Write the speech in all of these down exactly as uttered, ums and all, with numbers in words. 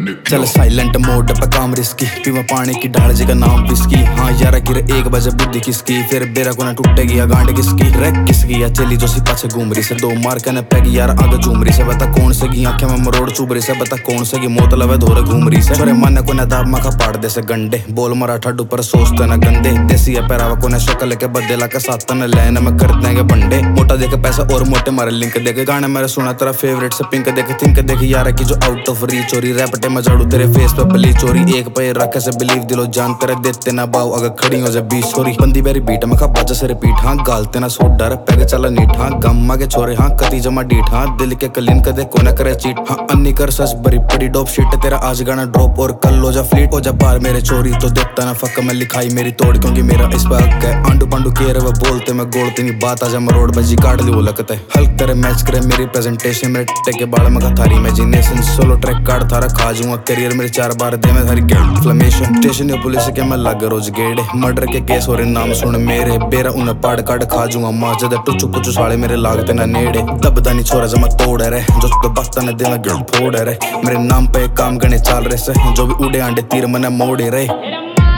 चल silent mode पे काम रिस्की, पीवा पानी की ढाल जी का नाम विस्की। हाँ यार गिर एक बजे बुद्धि किसकी, फिर बेरा को ना टूटेगी या गांड किसकी। रैक किसकी या चली जो सी पाछे घूम रही से, दो मार के न पैगी यार आगे झूम रही से। बता कौन से की आंखें में मरोड़ चुभ रही से, बता कौन से की मोत लवे धोरे घूम रही से। छोरे मन को न दाब मखा पाड़ दे से गंडे, बोल मरा ठड्डू पर सोचते न गंदे। देसी है पैरावा को न शक्ल के बदला के साथ न लैन में कर देंगे बंडे। मोटा देके पैसा और मोटे मारे लिंक देके, गाने मेरे सुना तेरा फेवरेट से पिंक देखे। थिंक देखे यार की जो आउट ऑफ रीच चोरी रैपटे में झाड़ू तेरे फेस पे पली चोरी। एक पे रखे से बिलीव दिलो जान तेरे देते ना बाव, अगर खड़ी हो जा बीस छोरी। बंदी बेरी बीट में खा बाजा से रिपीट, हाँ गालते ना सोट डर पैगे चला नीट। हाँ गम्मा के छोरे हाँ कती जमा डीट, हाँ दिल के कलीन कदे को न करे चीट। हाँ अन्नी कर सस बरी बड़ी डॉप शीट, तेरा आज गाना ड्रॉप और कल हो जा फ्लीट। हो जा बार मेरे चोरी तो देखता ना फक में लिखाई मेरी तोड़, क्योंकि मेरा इस पे हक है। आंडू पांडू केर वो बोलते मैं गोलती नहीं बात, आजा मरोड़ बजी काट ली वो लगता है। हल्क तेरे मैच करे मेरी प्रेजेंटेशन, मेरे टे के बाल में थारी इमेजिनेशन। सोलो ट्रैक कार्ड थारा खा जूंगा करियर मेरे चार बार दे मैं थारी इन्फ्लेमेशन। स्टेशन या पुलिस के मैं लग रोज गेड़े, मर्डर के केस हो रहे नाम सुन मेरे। बेरा उन्हें पाड़ काट खा जूंगा माँ जद टुचु कुचु साले मेरे लागते ना नेड़े। दबदा नहीं छोरा जमा तोड़ रहे, जो तो बस्ता न दे मैं गिर फोड़ रहे। मेरे नाम पे काम गने चाल रहे से, जो भी उड़े आंडे तीर मने मोड़े रहे।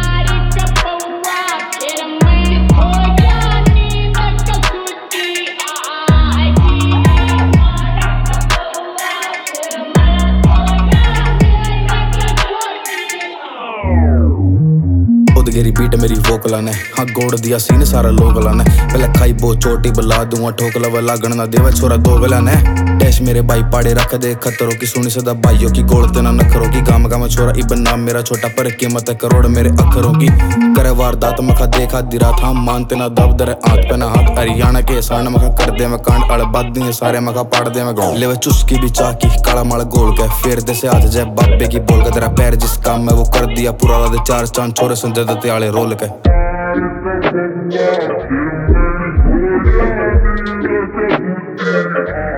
गेरी बीट मेरी वोकला ने, हाँ गोड़ दिया सीन सारा लोगला ने। पहले खाई बो चोटी बला दूंगा ठोकला वा लागण ना देवा छोरा दो वेला ने। डैश मेरे भाई पाड़े रख दे खतरों की, सुनी सदा भाइयों की गोलते ना नखरों की। गाम गाम छोरा इबन नाम मेरा छोटा पर कीमत है करोड़ मेरे अखरों की। करे वारदात मखा देखा दिरा था मानते ना दब दरे आंख पे ना हाथ। हरियाणा के सान मखा कर दे मैं कांड अड़ बद दिए सारे मखा पाड़ दे मैं गोल। लेवे चुस्की भी चाकी काला माल गोल के, फिर दे से हाथ जय बाबे की बोल के। तेरा पैर जिस काम में वो कर दिया पूरा ला दे चार चांद छोरे संजय दत्त आले रोल के। Yeah.